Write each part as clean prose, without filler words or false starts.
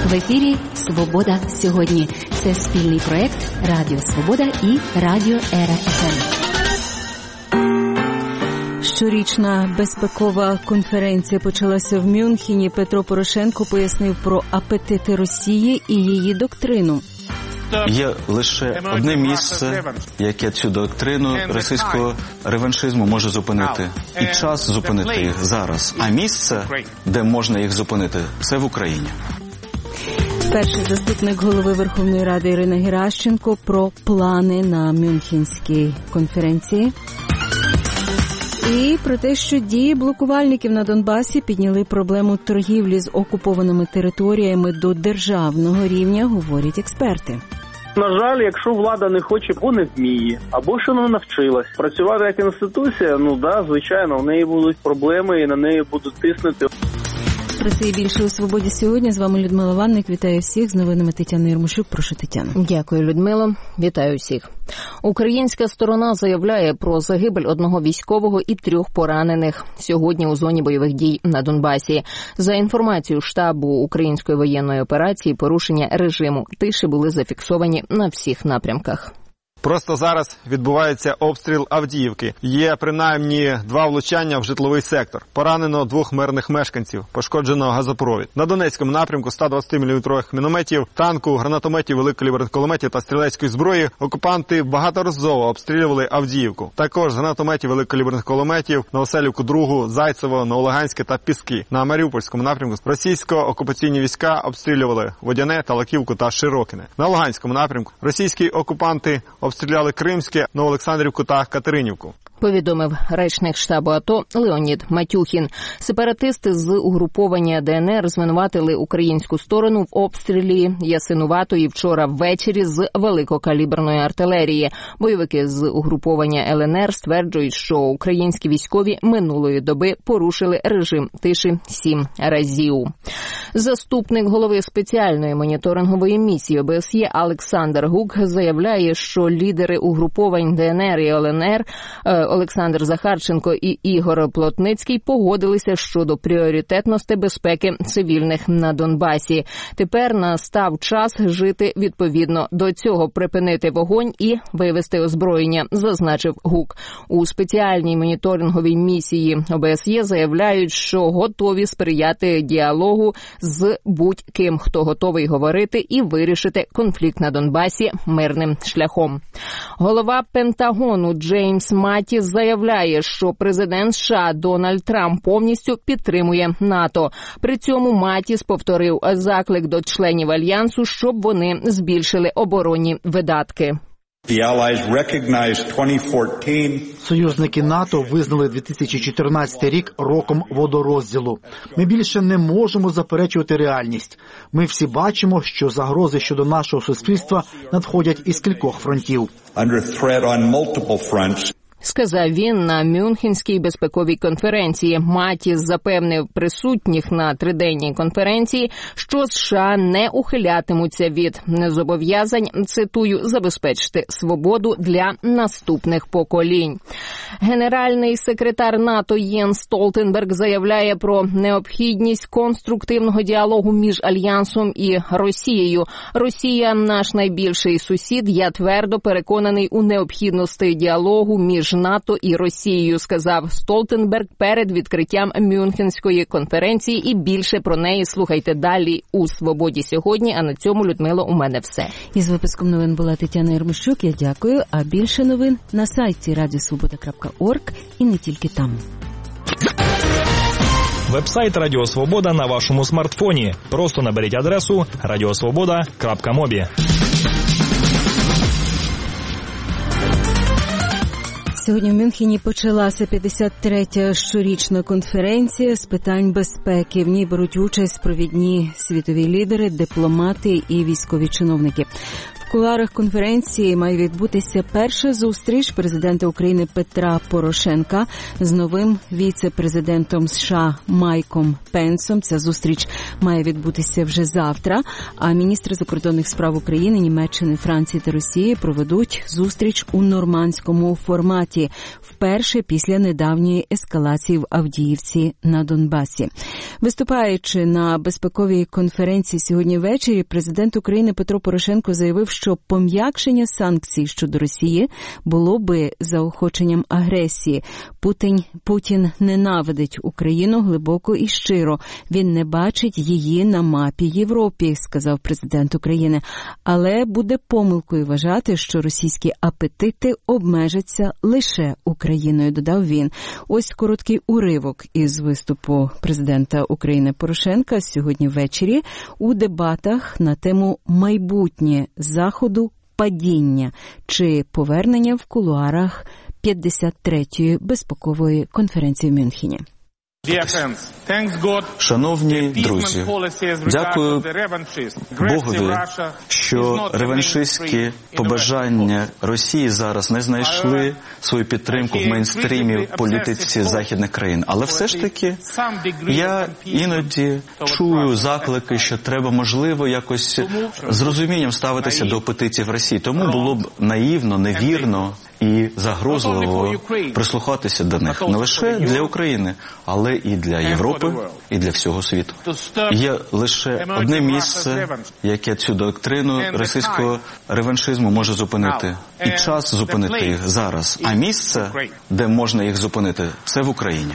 В ефірі «Свобода сьогодні». Це спільний проєкт Радіо Свобода і Радіо ЕРА-ФМ. Щорічна безпекова конференція почалася в Мюнхені. Петро Порошенко пояснив про апетити Росії і її доктрину. Є лише одне місце, яке цю доктрину російського реваншизму може зупинити. І час зупинити їх зараз. А місце, де можна їх зупинити, це в Україні. Перший заступник голови Верховної Ради Ірина Геращенко про плани на Мюнхенській конференції. І про те, що дії блокувальників на Донбасі підняли проблему торгівлі з окупованими територіями до державного рівня, говорять експерти. На жаль, якщо влада не хоче, або не вміє, або ще не навчилась працювати як інституція, звичайно, в неї будуть проблеми і на неї будуть тиснути. Про це і більше у «Свободі сьогодні». З вами Людмила Ванник. Вітаю всіх. З новинами Тетяна Єрмощук. Прошу, Тетяна. Дякую, Людмила. Вітаю всіх. Українська сторона заявляє про загибель одного військового і 3 поранених сьогодні у зоні бойових дій на Донбасі. За інформацією штабу української воєнної операції, порушення режиму тиші були зафіксовані на всіх напрямках. Просто зараз відбувається обстріл Авдіївки. Є принаймні 2 влучання в житловий сектор. Поранено 2 мирних мешканців, пошкоджено газопровід. На Донецькому напрямку 120-мм мінометів, танку, гранатометів, великокаліберних кулеметів та стрілецької зброї окупанти багаторазово обстрілювали Авдіївку. Також з гранатометів, великокаліберних кулеметів Новоселівку, Другу, Зайцево, Новолуганське та Піски. На Маріупольському напрямку російсько-окупаційні війська обстрілювали Водяне, Талаківку та Широкине. На Луганському напрямку російські окупанти обстріляли Кримське, Новоолександрівку та Катеринівку. Повідомив речник штабу АТО Леонід Матюхін. Сепаратисти з угруповання ДНР звинуватили українську сторону в обстрілі Ясинуватої вчора ввечері з великокаліберної артилерії. Бойовики з угруповання ЛНР стверджують, що українські військові минулої доби порушили режим тиші 7 разів. Заступник голови спеціальної моніторингової місії ОБСЄ Олександр Гук заявляє, що лідери угруповань ДНР і ЛНР Олександр Захарченко і Ігор Плотницький погодилися щодо пріоритетності безпеки цивільних на Донбасі. Тепер настав час жити відповідно до цього, припинити вогонь і вивести озброєння, зазначив Гук. У спеціальній моніторинговій місії ОБСЄ заявляють, що готові сприяти діалогу з будь-ким, хто готовий говорити і вирішити конфлікт на Донбасі мирним шляхом. Голова Пентагону Джеймс Матіс заявляє, що президент США Дональд Трамп повністю підтримує НАТО. При цьому Матіс повторив заклик до членів Альянсу, щоб вони збільшили оборонні видатки. Союзники НАТО визнали 2014 рік роком водорозділу. Ми більше не можемо заперечувати реальність. Ми всі бачимо, що загрози щодо нашого суспільства надходять із кількох фронтів. Сказав він на Мюнхенській безпековій конференції. Матіс запевнив присутніх на 3-денній конференції, що США не ухилятимуться від зобов'язань, цитую, забезпечити свободу для наступних поколінь. Генеральний секретар НАТО Єнс Столтенберг заявляє про необхідність конструктивного діалогу між Альянсом і Росією. Росія – наш найбільший сусід. Я твердо переконаний у необхідності діалогу між НАТО і Росією, сказав Столтенберг перед відкриттям Мюнхенської конференції. І більше про неї слухайте далі у «Свободі сьогодні». А на цьому, Людмило, у мене все. Із випуском новин була Тетяна Єрмощук. Я дякую. А більше новин на сайті radiosvoboda.org і не тільки там. Вебсайт Радіо Свобода на вашому смартфоні. Просто наберіть адресу radiosvoboda.mobi. Сьогодні в Мюнхені почалася 53-я щорічна конференція з питань безпеки. В ній беруть участь провідні світові лідери, дипломати і військові чиновники. кулуарах конференції має відбутися перша зустріч президента України Петра Порошенка з новим віце-президентом США Майком Пенсом. Ця зустріч має відбутися вже завтра, а міністри закордонних справ України, Німеччини, Франції та Росії проведуть зустріч у нормандському форматі, вперше після недавньої ескалації в Авдіївці на Донбасі. Виступаючи на безпековій конференції сьогодні ввечері, президент України Петро Порошенко заявив, що пом'якшення санкцій щодо Росії було би заохоченням агресії. Путін ненавидить Україну глибоко і щиро. Він не бачить її на мапі Європи, сказав президент України. Але буде помилкою вважати, що російські апетити обмежаться лише Україною, додав він. Ось короткий уривок із виступу президента України Порошенка сьогодні ввечері у дебатах на тему «Майбутнє Заходу, падіння» чи повернення в кулуарах 53-ї безпекової конференції в Мюнхені. Шановні друзі, дякую Богові, що реваншистські побажання Росії зараз не знайшли свою підтримку в мейнстрімі політиці західних країн. Але все ж таки я іноді чую заклики, що треба, можливо, якось з розумінням ставитися до апетитів Росії. Тому було б наївно, невірно і загрозливо прислухатися до них. Не лише для України, але і для Європи, і для всього світу. Є лише одне місце, яке цю доктрину російського реваншизму може зупинити. І час зупинити їх зараз. А місце, де можна їх зупинити, це в Україні.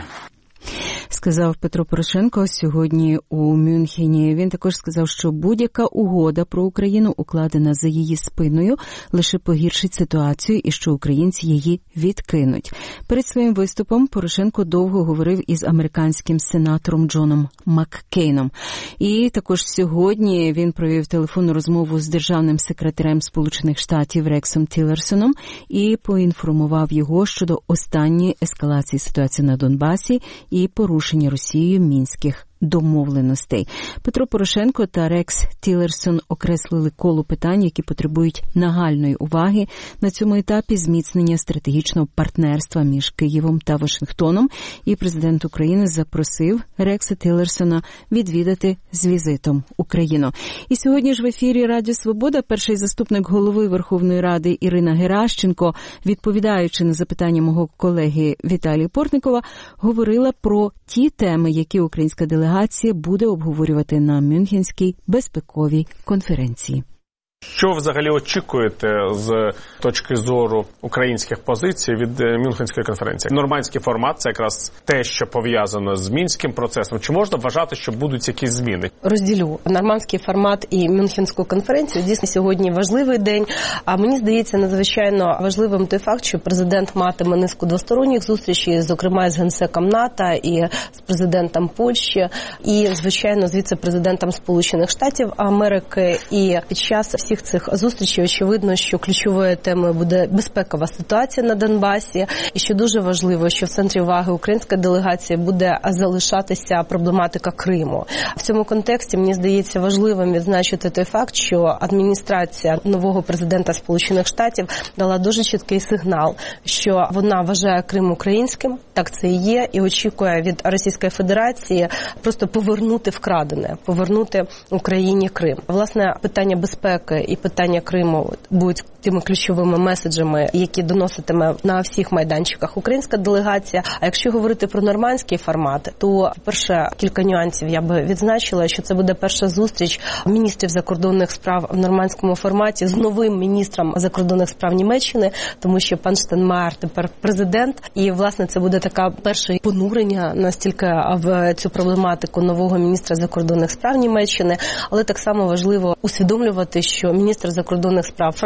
Сказав Петро Порошенко сьогодні у Мюнхені. Він також сказав, що будь-яка угода про Україну, укладена за її спиною, лише погіршить ситуацію і що українці її відкинуть. Перед своїм виступом Порошенко довго говорив із американським сенатором Джоном Маккейном. І також сьогодні він провів телефонну розмову з державним секретарем Сполучених Штатів Рексом Тілерсоном і поінформував його щодо останньої ескалації ситуації на Донбасі і порушення Росією мінських домовленостей. Петро Порошенко та Рекс Тілерсон окреслили коло питань, які потребують нагальної уваги на цьому етапі зміцнення стратегічного партнерства між Києвом та Вашингтоном, і президент України запросив Рекса Тілерсона відвідати з візитом Україну. І сьогодні ж в ефірі Радіо Свобода перший заступник голови Верховної Ради Ірина Геращенко, відповідаючи на запитання мого колеги Віталія Портникова, говорила про ті теми, які українська делегація буде обговорювати на Мюнхенській безпековій конференції. Що взагалі очікуєте з точки зору українських позицій від Мюнхенської конференції? Нормандський формат – це якраз те, що пов'язано з мінським процесом. Чи можна вважати, що будуть якісь зміни? Розділю нормандський формат і Мюнхенську конференцію. Дійсно, сьогодні важливий день. А мені здається надзвичайно важливим той факт, що президент матиме низку двосторонніх зустрічей, зокрема з генсеком НАТО і з президентом Польщі, і, звичайно, з віце-президентом Сполучених Штатів Америки. І під час всіх цих зустрічей очевидно, що ключовою темою буде безпекова ситуація на Донбасі, і що дуже важливо, що в центрі уваги української делегації буде залишатися проблематика Криму. В цьому контексті, мені здається, важливим відзначити той факт, що адміністрація нового президента Сполучених Штатів дала дуже чіткий сигнал, що вона вважає Крим українським, так це і є, і очікує від Російської Федерації просто повернути вкрадене, повернути Україні Крим. Власне, питання безпеки і питання Криму будуть тими ключовими меседжами, які доноситиме на всіх майданчиках українська делегація. А якщо говорити про нормандський формат, то, по-перше, кілька нюансів я би відзначила, що це буде перша зустріч міністрів закордонних справ в нормандському форматі з новим міністром закордонних справ Німеччини, тому що пан Штайнмаєр тепер президент, і, власне, це буде така перше понурення настільки в цю проблематику нового міністра закордонних справ Німеччини, але так само важливо усвідомлювати, що міністр закордонних справ Франції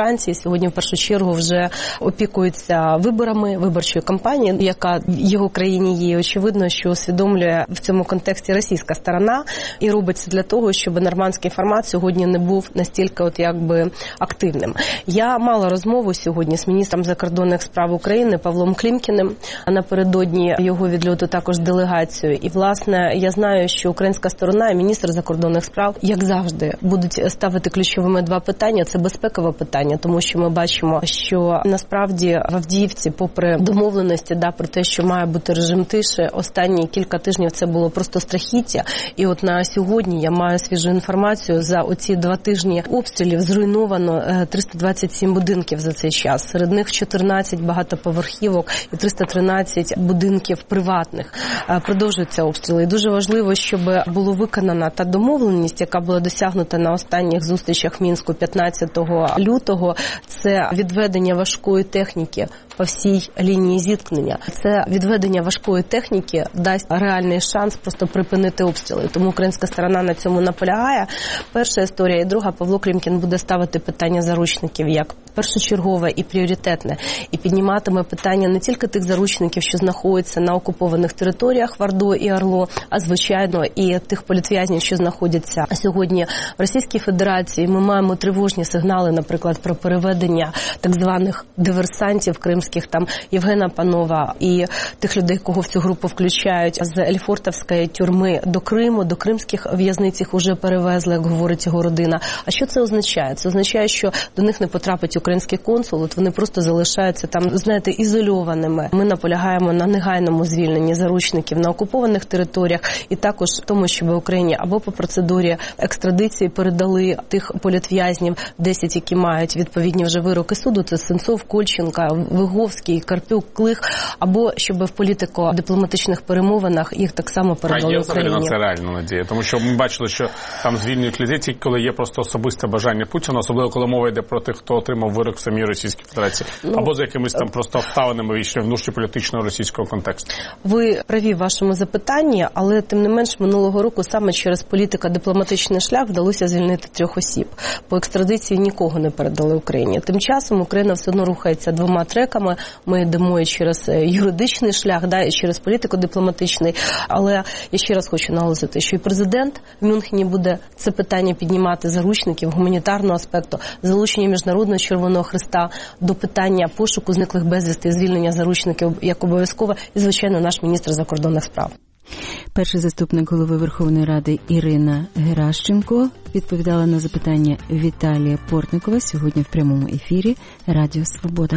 сьогодні в першу чергу вже опікується виборами, виборчою кампанією, яка в його країні є. Очевидно, що усвідомлює в цьому контексті російська сторона і робиться для того, щоб нормандський формат сьогодні не був настільки активним. Я мала розмову сьогодні з міністром закордонних справ України Павлом Клімкіним, а напередодні його відльоту також делегацією. І, власне, я знаю, що українська сторона і міністр закордонних справ, як завжди, будуть ставити ключовими два питання. Це безпекове питання, тому що ми бачимо, що насправді в Авдіївці, попри домовленості, про те, що має бути режим тиші, останні кілька тижнів це було просто страхіття. І от на сьогодні я маю свіжу інформацію, за оці 2 тижні обстрілів зруйновано 327 будинків за цей час. Серед них 14 багатоповерхівок і 313 будинків приватних. Продовжуються обстріли. І дуже важливо, щоб була виконана та домовленість, яка була досягнута на останніх зустрічах в Мінську 15 лютого. Це відведення важкої техніки по всій лінії зіткнення. Це відведення важкої техніки дасть реальний шанс просто припинити обстріли. Тому українська сторона на цьому наполягає. Перша історія. І друга, Павло Клімкін буде ставити питання заручників як першочергове і пріоритетне. І підніматиме питання не тільки тих заручників, що знаходяться на окупованих територіях Вардо і Орло, а, звичайно, і тих політв'язнів, що знаходяться сьогодні в Російській Федерації. Ми маємо тривожні сигнали, наприклад, про переведення так званих диверсантів кримських, там Євгена Панова і тих людей, кого в цю групу включають, з Ельфортовської тюрми до Криму, до кримських в'язниць їх уже перевезли, як говорить його родина. А що це означає? Це означає, що до них не потрапить український консул, от вони просто залишаються там, знаєте, ізольованими. Ми наполягаємо на негайному звільненні заручників на окупованих територіях і також в тому, щоб в Україні або по процедурі екстрадиції передали тих політв'язнів, 10, які мають відповідні вже вироки суду, це Сенцов, Кольченка, Виговський, Карпюк, Клих, або щоб в політико-дипломатичних перемовинах їх так само передали Україні. А є на це реальна надія? Тому що ми бачили, що там звільнюють людей тільки коли є просто особисте бажання Путіна, особливо коли мова йде про тих, хто отримав вирок в самій Російській Федерації, або за якимись там просто обставинами внутрішньополітичного російського контексту. Ви праві в вашому запитанні, але тим не менш минулого року саме через політико-дипломатичний шлях вдалося звільнити 3 осіб. По екстрадиції нікого не передали Україні. Тим часом Україна все одно рухається 2 треками. Ми йдемо і через юридичний шлях, і через політико-дипломатичний. Але я ще раз хочу наголосити, що і президент в Мюнхені буде це питання піднімати заручників, гуманітарного аспекту, залучення Міжнародного Червоного Хреста до питання пошуку зниклих безвісти і звільнення заручників як обов'язково, і, звичайно, наш міністр закордонних справ. Перший заступник голови Верховної Ради Ірина Геращенко відповідала на запитання Віталія Портникова сьогодні в прямому ефірі Радіо Свобода.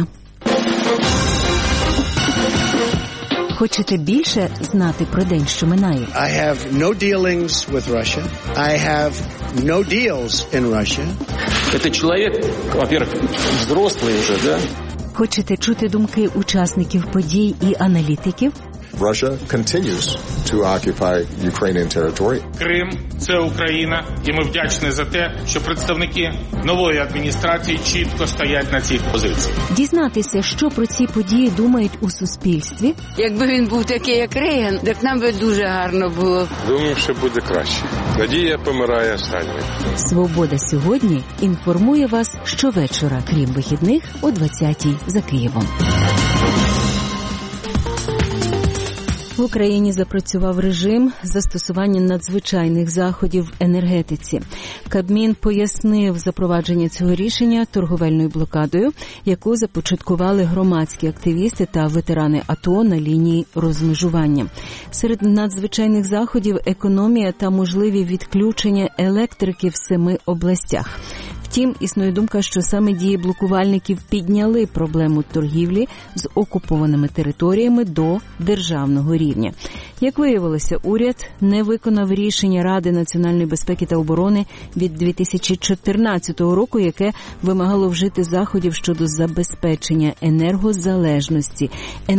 Хочете більше знати про день, що минає? I have no dealings with Russia. I have no deals in Russia. Это человек, во-первых, взрослый уже, да? Хочете чути думки учасників подій і аналітиків? Russia continues to occupy Ukrainian territory. Крим – це Україна, і ми вдячні за те, що представники нової адміністрації чітко стоять на цій позиції. Дізнатися, що про ці події думають у суспільстві. Якби він був такий, як Рейган, так нам би дуже гарно було. Думаю, що буде краще. Надія помирає останньою. Свобода сьогодні інформує вас щовечора, крім вихідних, о 20-й за Києвом. В Україні запрацював режим застосування надзвичайних заходів в енергетиці. Кабмін пояснив запровадження цього рішення торговельною блокадою, яку започаткували громадські активісти та ветерани АТО на лінії розмежування. Серед надзвичайних заходів економія та можливі відключення електрики в 7 областях. Втім, існує думка, що саме дії блокувальників підняли проблему торгівлі з окупованими територіями до державного рівня. Як виявилося, уряд не виконав рішення Ради національної безпеки та оборони від 2014 року, яке вимагало вжити заходів щодо забезпечення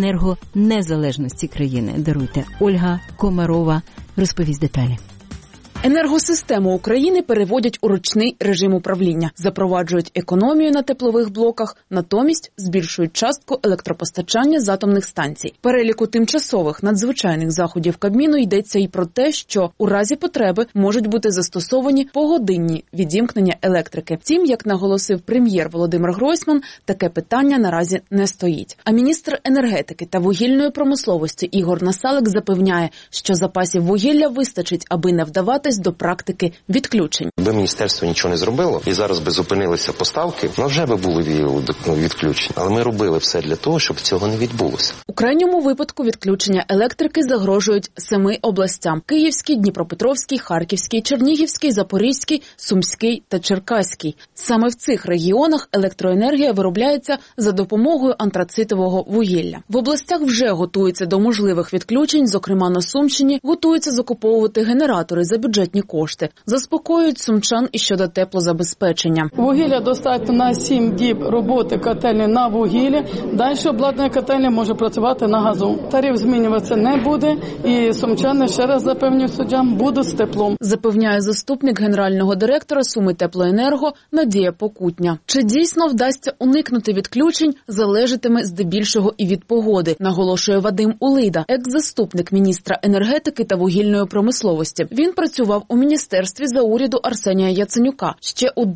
енергонезалежності країни. Даруйте. Ольга Комарова розповість деталі. Енергосистему України переводять у ручний режим управління, запроваджують економію на теплових блоках, натомість збільшують частку електропостачання з атомних станцій. Переліку тимчасових надзвичайних заходів Кабміну йдеться і про те, що у разі потреби можуть бути застосовані погодинні відімкнення електрики. Втім, як наголосив прем'єр Володимир Гройсман, таке питання наразі не стоїть. А міністр енергетики та вугільної промисловості Ігор Насалик запевняє, що запасів вугілля вистачить, аби не вдаватись до практики відключень. Якби міністерство нічого не зробило і зараз би зупинилися поставки, вже би були відключення. Але ми робили все для того, щоб цього не відбулося. У крайньому випадку відключення електрики загрожують 7 областям – Київській, Дніпропетровській, Харківській, Чернігівській, Запорізькій, Сумській та Черкаській. Саме в цих регіонах електроенергія виробляється за допомогою антрацитового вугілля. В областях вже готуються до можливих відключень, зокрема на Сумщині, готуються закуповувати генератори за бюджетні кошти. Заспокоюють сумчан і щодо теплозабезпечення. Вугілля достатньо на 7 діб роботи котельні на вугіллі. Далі обладнання котельні може працювати на газу. Тариф змінюватися не буде і сумчани, ще раз запевнюють суддям, будуть з теплом. Запевняє заступник генерального директора Суми Теплоенерго Надія Покутня. Чи дійсно вдасться уникнути відключень, залежатиме здебільшого і від погоди, наголошує Вадим Улида, екс-заступник міністра енергетики та вугільної промисловості. Він працював у міністерстві за уряду Арсенія Яценюка. Ще у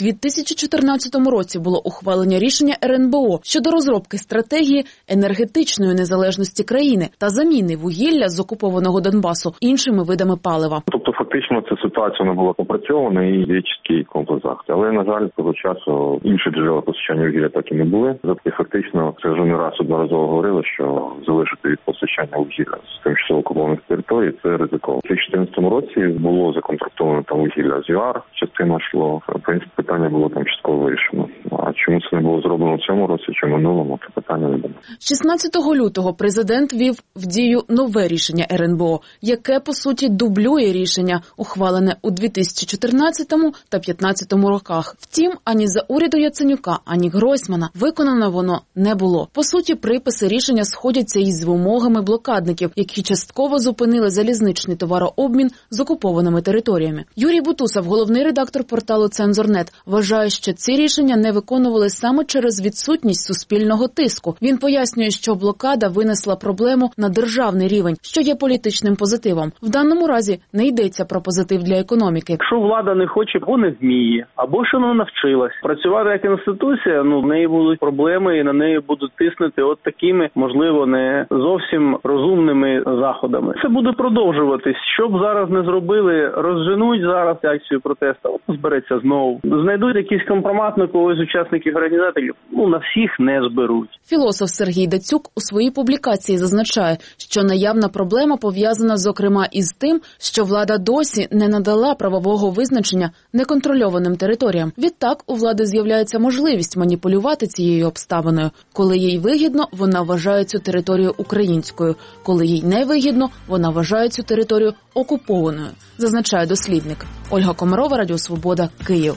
2014 році було ухвалення рішення РНБО щодо розробки стратегії енергетичної незалежності країни та заміни вугілля з окупованого Донбасу іншими видами палива. Тобто фактично ця ситуація не була попрацьована і є чіткий комплекс заходів. Але, на жаль, того часу інші джерела постачання вугілля так і не були. Тобто фактично, це вже не раз одноразово говорили, що залежати від постачання вугілля з тимчасово окупованих територій – це ризиково. У 2014 році було законтрактовано там вугілля з ЮАР, частина йшло. В принципі, питання було там частково вирішено. А чому це не було зроблено в цьому році чи минулому, це питання не було. 16 лютого президент ввів в дію нове рішення РНБО, яке, по суті, дублює рішення, ухвалене у 2014 та 2015 роках. Втім, ані за уряду Яценюка, ані Гройсмана виконано воно не було. По суті, приписи рішення сходяться із вимогами блокадників, які частково зупинили залізничний товарообмін з окупованими територіями. Юрій Бутусов, головний редактор порталу «Цензор.нет», вважає, що ці рішення не виконували саме через відсутність суспільного тиску. Він пояснює, що блокада винесла проблему на державний рівень, що є політичним позитивом. В даному разі не йдеться про позитив для економіки. Якщо влада не хоче, або не вміє, або що не навчилась працювати як інституція, в неї будуть проблеми і на неї будуть тиснути от такими, можливо, не зовсім розумними заходами. Це буде продовжуватись. Що б зараз не зробили, розженуть зараз акцію протесту, збереться знову. Знайдуть якийсь компромат на когось з учасників організаторів, на всіх не зберуть. Філософ Сергій Дацюк у своїй публікації зазначає, що наявна проблема пов'язана, зокрема, із тим, що влада досі не надала правового визначення неконтрольованим територіям. Відтак, у влади з'являється можливість маніпулювати цією обставиною. Коли їй вигідно, вона вважає цю територію українською. Коли їй не вигідно, вона вважає цю територію окупованою, зазначає дослідник. Ольга Комарова, Радіо Свобода, Київ.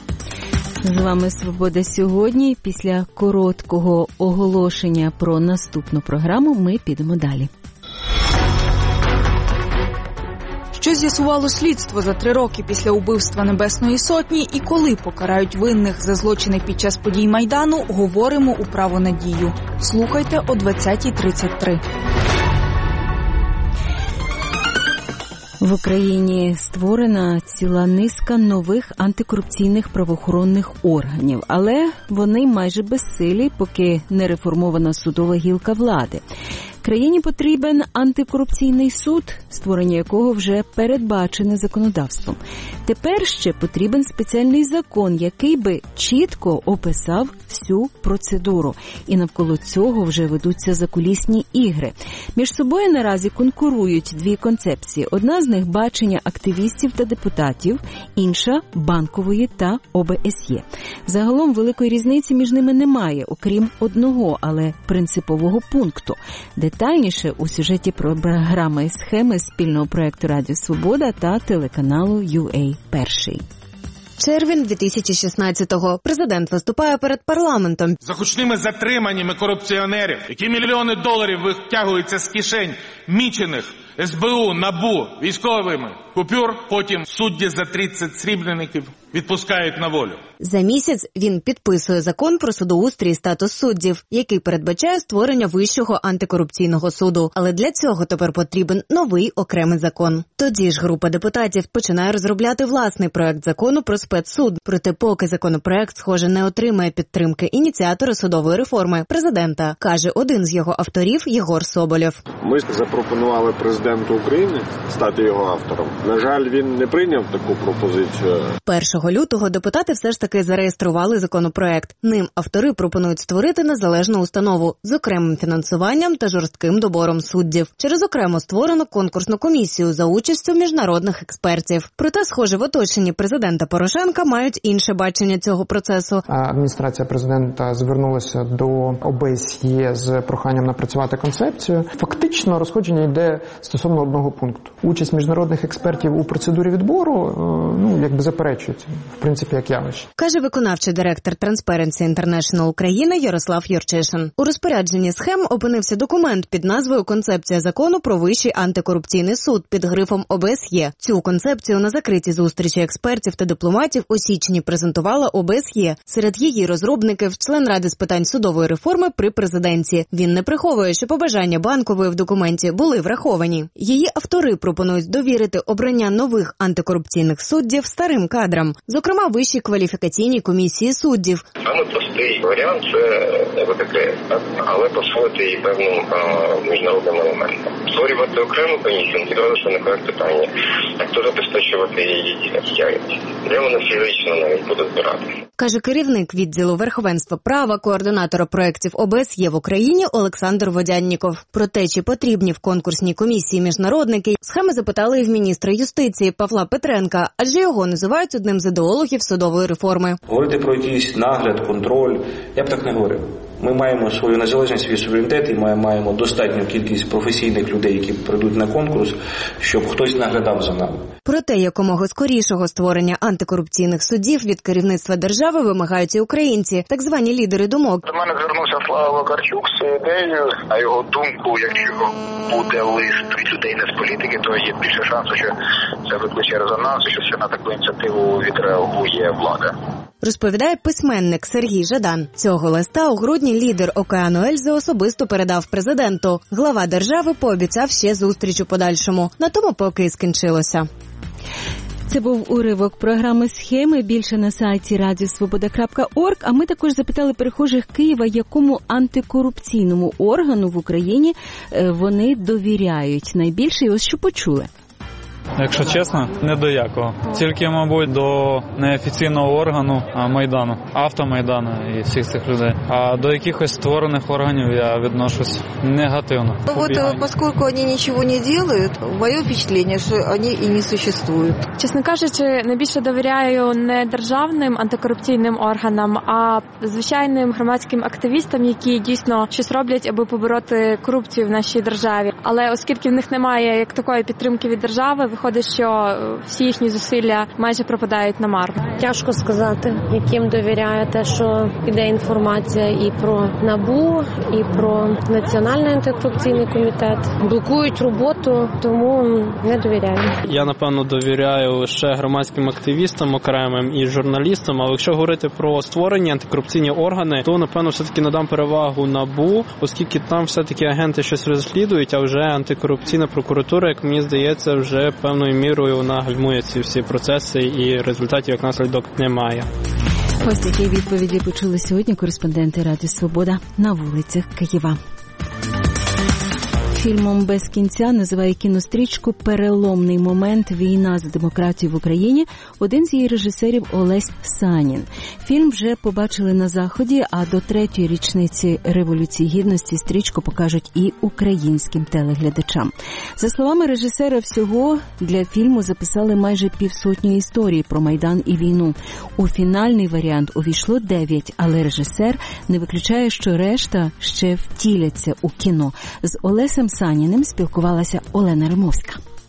З вами «Свобода сьогодні». Після короткого оголошення про наступну програму ми підемо далі. Що з'ясувало слідство за 3 роки після убивства Небесної Сотні і коли покарають винних за злочини під час подій Майдану, говоримо у «Право на дію». Слухайте о 20:33. В Україні створена ціла низка нових антикорупційних правоохоронних органів, але вони майже безсилі, поки не реформована судова гілка влади. Країні потрібен антикорупційний суд, створення якого вже передбачене законодавством. Тепер ще потрібен спеціальний закон, який би чітко описав всю процедуру. І навколо цього вже ведуться закулісні ігри. Між собою наразі конкурують дві концепції. Одна з них – бачення активістів та депутатів, інша – Банкової та ОБСЄ. Загалом великої різниці між ними немає, окрім одного, але принципового пункту. Детальніше у сюжеті програми і схеми спільного проєкту «Радіо Свобода» та телеканалу UA Перший. Червень 2016-го. Президент виступає перед парламентом. За гучними затриманнями корупціонерів, які мільйони доларів витягуються з кишень мічених СБУ, НАБУ, військовими купюр, потім судді за 30 сріблеників відпускають на волю. За місяць він підписує закон про судоустрій і статус суддів, який передбачає створення Вищого антикорупційного суду. Але для цього тепер потрібен новий окремий закон. Тоді ж група депутатів починає розробляти власний проект закону про спецсуд. Проте поки законопроект, схоже, не отримає підтримки ініціатора судової реформи – президента, каже один з його авторів Єгор Соболєв. Ми запропонували президенту України стати його автором. На жаль, він не прийняв таку пропозицію. 1 лютого депутати все ж таки зареєстрували законопроект. Ним автори пропонують створити незалежну установу з окремим фінансуванням та жорстким добором суддів. Через окремо створену конкурсну комісію за участю міжнародних експертів. Проте, схоже, в оточенні президента Порошенка мають інше бачення цього процесу. Адміністрація президента звернулася до ОБСЄ з проханням напрацювати концепцію. Фактично розходження йде стосовно одного пункту. Участь міжнародних експертів у процедурі відбору, заперечується, в принципі, як явище. Каже виконавчий директор Transparency International України Ярослав Юрчишин. У розпорядженні схем опинився документ під назвою «Концепція закону про Вищий антикорупційний суд» під грифом ОБСЄ. Цю концепцію на закритій зустрічі експертів та дипломатів у січні презентувала ОБСЄ. Серед її розробників член Ради з питань судової реформи при президенті. Він не приховує, що побажання Банкової в документі були враховані. Її автори пропонують довірити обрання нових антикорупційних суддів старим кадрам, зокрема Вищій кваліфікаційній комісії суддів. Саме простий варіант – це ВККС, але посилити її певним міжнародним елементом. Створювати окрему комісію, відразу виникає питання, як то забезпечувати її діяльність, де вона фізично навіть буде збирати. Каже керівник відділу верховенства права, координатора проєктів ОБСЄ в Україні Олександр Водянніков. Про те, чи потрібні в конкурсній комісії міжнародники, схеми запитали і в міністра юстиції Павла Петренка, адже його називають одним з ідеологів судової реформи. Говорити про якийсь нагляд, контроль, я б так не говорив. Ми маємо свою незалежність, свій суверенітет і маємо достатню кількість професійних людей, які прийдуть на конкурс, щоб хтось наглядав за нами. Проте якомога скорішого створення антикорупційних судів від керівництва держави вимагають і українці, так звані лідери думок. До мене звернувся Слава Вакарчук з ідеєю, на його думку, якщо буде лист від людей не з політики, то є більше шансу, що це викличе резонанс, що на таку ініціативу відреагує влада. Розповідає письменник Сергій Жадан. Цього листа у грудні лідер Океану Ельзи особисто передав президенту. Глава держави пообіцяв ще зустріч у подальшому. На тому поки і скінчилося. Це був уривок програми «Схеми». Більше на сайті radiosvoboda.org. А ми також запитали перехожих Києва, якому антикорупційному органу в Україні вони довіряють найбільше. І ось що почули. Якщо чесно, не до якого. Тільки, мабуть, до неофіційного органу Майдану, Автомайдану і всіх цих людей. А до якихось створених органів я відношусь негативно. Поскольку вони нічого не роблять, моє впечатлення, що вони і не существують. Чесно кажучи, найбільше довіряю не державним антикорупційним органам, а звичайним громадським активістам, які дійсно щось роблять, аби побороти корупцію в нашій державі. Але оскільки в них немає як такої підтримки від держави, виходить, що всі їхні зусилля майже пропадають на марну. Тяжко сказати, яким довіряю те, що іде інформація і про НАБУ, і про Національний антикорупційний комітет. Блокують роботу, тому не довіряю. Я, напевно, довіряю лише громадським активістам окремим і журналістам, але якщо говорити про створені антикорупційні органи, то, напевно, все-таки надам перевагу НАБУ, оскільки там все-таки агенти щось розслідують, а вже антикорупційна прокуратура, як мені здається, вже певною мірою вона гальмує ці всі процеси і результатів як наслідок немає. Ось такі відповіді почули сьогодні кореспонденти Радіо Свобода на вулицях Києва. Фільмом «Без кінця» називає кінострічку «Переломний момент. Війна за демократію в Україні» один з її режисерів Олесь Санін. Фільм вже побачили на Заході, а до 3-ї річниці Революції Гідності стрічку покажуть і українським телеглядачам. За словами режисера, всього для фільму записали майже 500 історій про Майдан і війну. У фінальний варіант увійшло 9, але режисер не виключає, що решта ще втіляться у кіно. З Олесем Саніним спілкувалася Олена Римовська.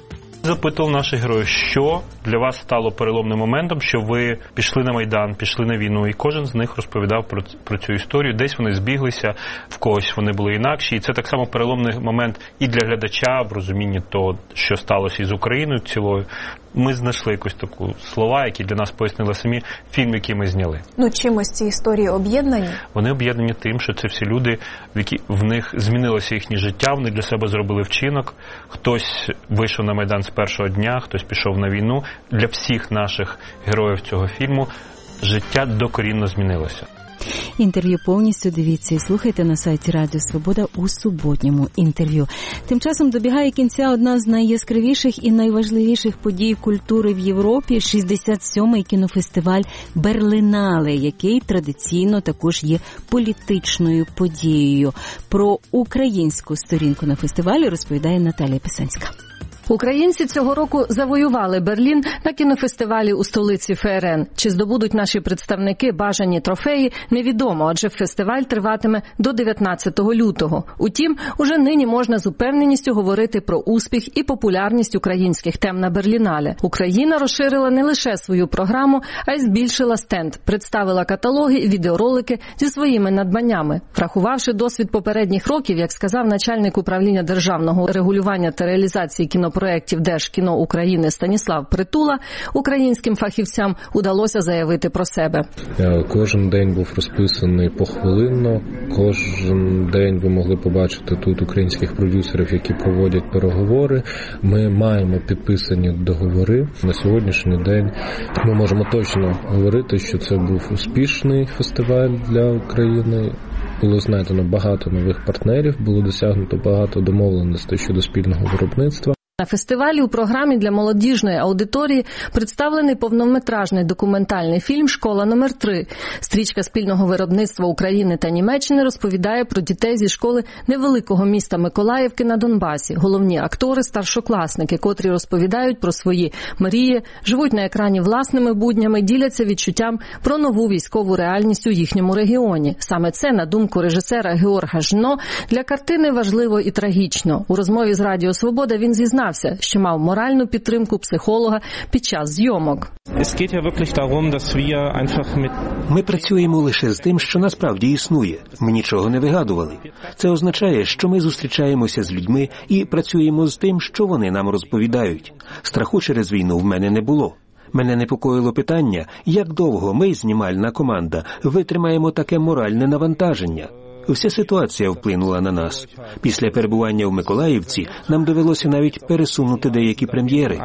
запитували наших героїв, що для вас стало переломним моментом, що ви пішли на Майдан, пішли на війну, і кожен з них розповідав про цю історію. Десь вони збіглися, в когось вони були інакші, і це так само переломний момент і для глядача в розумінні того, що сталося із Україною цілою. Ми знайшли якусь таку слова, які для нас пояснили самі фільм, який ми зняли. Чимось ці історії об'єднані? Вони об'єднані тим, що це всі люди, в них змінилося їхнє життя, вони для себе зробили вчинок. Хтось вийшов на Майдан з першого дня, хтось пішов на війну. Для всіх наших героїв цього фільму життя докорінно змінилося. Інтерв'ю повністю дивіться і слухайте на сайті Радіо Свобода у суботньому інтерв'ю. Тим часом добігає кінця одна з найяскравіших і найважливіших подій культури в Європі – 67-й кінофестиваль «Берлінале», який традиційно також є політичною подією. Про українську сторінку на фестивалі розповідає Наталія Писанська. Українці цього року завоювали Берлін на кінофестивалі у столиці ФРН. Чи здобудуть наші представники бажані трофеї, невідомо, адже фестиваль триватиме до 19 лютого. Утім, уже нині можна з упевненістю говорити про успіх і популярність українських тем на Берлінале. Україна розширила не лише свою програму, а й збільшила стенд, представила каталоги і відеоролики зі своїми надбаннями. Врахувавши досвід попередніх років, як сказав начальник управління державного регулювання та реалізації кінопроєктів Держкіно України Станіслав Притула, українським фахівцям удалося заявити про себе. Кожен день був розписаний похвилинно, кожен день ви могли побачити тут українських продюсерів, які проводять переговори. Ми маємо підписані договори. На сьогоднішній день ми можемо точно говорити, що це був успішний фестиваль для України. Було знайдено багато нових партнерів, було досягнуто багато домовленостей щодо спільного виробництва. На фестивалі у програмі для молодіжної аудиторії представлений повнометражний документальний фільм «Школа номер 3». Стрічка спільного виробництва України та Німеччини розповідає про дітей зі школи невеликого міста Миколаївки на Донбасі. Головні актори – старшокласники, котрі розповідають про свої мрії, живуть на екрані власними буднями, діляться відчуттям про нову військову реальність у їхньому регіоні. Саме це, на думку режисера Георга Жно, для картини важливо і трагічно. У розмові з Радіо Свобода він зізнався, що мав моральну підтримку психолога під час зйомок. Ми працюємо лише з тим, що насправді існує. Ми нічого не вигадували. Це означає, що ми зустрічаємося з людьми і працюємо з тим, що вони нам розповідають. Страху через війну в мене не було. Мене непокоїло питання, як довго ми, знімальна команда, витримаємо таке моральне навантаження. Вся ситуація вплинула на нас. Після перебування в Миколаївці нам довелося навіть пересунути деякі прем'єри.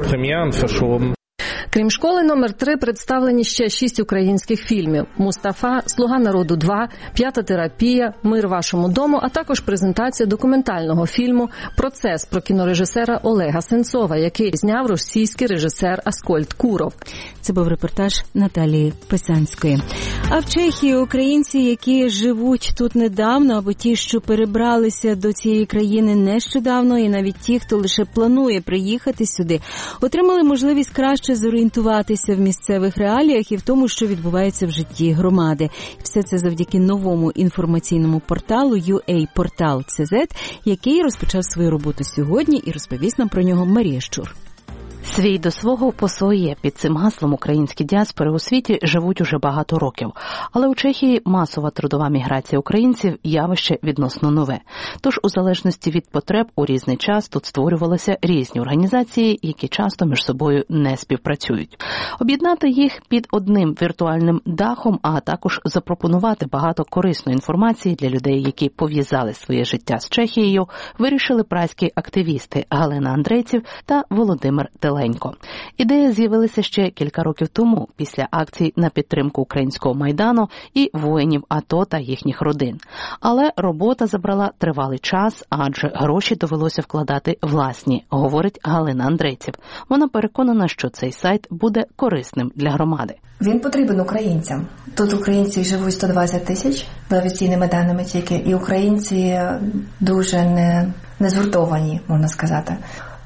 Крім «Школи номер 3» представлені ще 6 українських фільмів: «Мустафа», «Слуга народу 2», «П'ята терапія», «Мир вашому дому», а також презентація документального фільму «Процес» про кінорежисера Олега Сенцова, який зняв російський режисер Аскольд Куров. Це був репортаж Наталії Писанської. А в Чехії українці, які живуть тут недавно, або ті, що перебралися до цієї країни нещодавно, і навіть ті, хто лише планує приїхати сюди, отримали можливість краще зорієнтуватися в місцевих реаліях і в тому, що відбувається в житті громади. Все це завдяки новому інформаційному порталу UA-Portal.cz, який розпочав свою роботу сьогодні, і розповість нам про нього Марія Щур. Свій до свого по своє. Під цим гаслом українські діаспори у світі живуть уже багато років. Але у Чехії масова трудова міграція українців – явище відносно нове. Тож у залежності від потреб у різний час тут створювалися різні організації, які часто між собою не співпрацюють. Об'єднати їх під одним віртуальним дахом, а також запропонувати багато корисної інформації для людей, які пов'язали своє життя з Чехією, вирішили празькі активісти Галина Андрейців та Володимир Деленко. Ідея з'явилася ще кілька років тому, після акцій на підтримку українського Майдану і воїнів АТО та їхніх родин. Але робота забрала тривалий час, адже гроші довелося вкладати власні, говорить Галина Андрейців. Вона переконана, що цей сайт буде корисним для громади. Він потрібен українцям. Тут українці живуть 120 тисяч, за офіційними даними тільки, і українці дуже не згуртовані, можна сказати.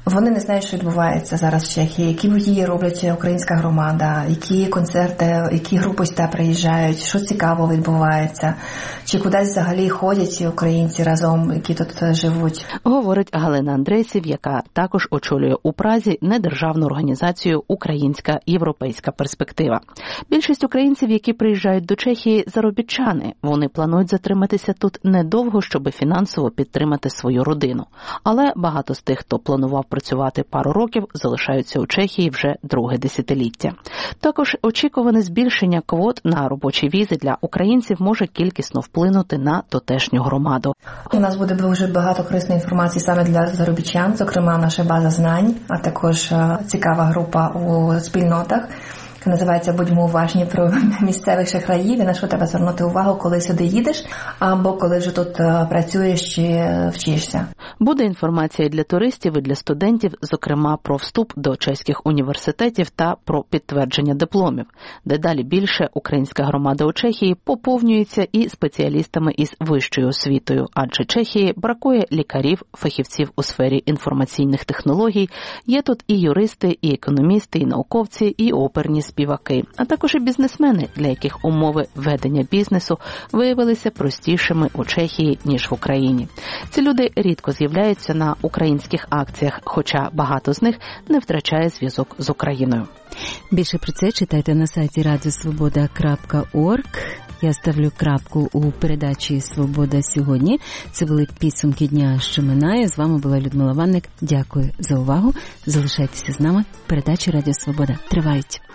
Вони не знають, що відбувається зараз в Чехії, які події роблять українська громада, які концерти, які групи сюди приїжджають, що цікаво відбувається, чи кудись взагалі ходять українці разом, які тут живуть. Говорить Галина Андрейсів, яка також очолює у Празі недержавну організацію «Українська європейська перспектива». Більшість українців, які приїжджають до Чехії, заробітчани. Вони планують затриматися тут недовго, щоб фінансово підтримати свою родину. Але багато з тих, хто планував працювати пару років, залишаються у Чехії вже друге десятиліття. Також очікуване збільшення квот на робочі візи для українців може кількісно вплинути на тутешню громаду. У нас буде дуже багато корисної інформації саме для заробітчан, зокрема наша база знань, а також цікава група у спільнотах, яка називається «Будьмо уважні» про місцевих шахраїв і на що треба звернути увагу, коли сюди їдеш, або коли вже тут працюєш чи вчишся. Буде інформація для туристів і для студентів, зокрема про вступ до чеських університетів та про підтвердження дипломів. Дедалі більше українська громада у Чехії поповнюється і спеціалістами із вищою освітою, адже Чехії бракує лікарів, фахівців у сфері інформаційних технологій, є тут і юристи, і економісти, і науковці, і оперні співаки, а також і бізнесмени, для яких умови ведення бізнесу виявилися простішими у Чехії, ніж в Україні. Ці люди рідко з'являються на українських акціях, хоча багато з них не втрачає зв'язок з Україною. Більше про це читайте на сайті radiosvoboda.org. Я ставлю крапку у передачі «Свобода сьогодні». Це були підсумки дня, що минає. З вами була Людмила Ванник. Дякую за увагу. Залишайтеся з нами. Передачі «Радіо Свобода» тривають.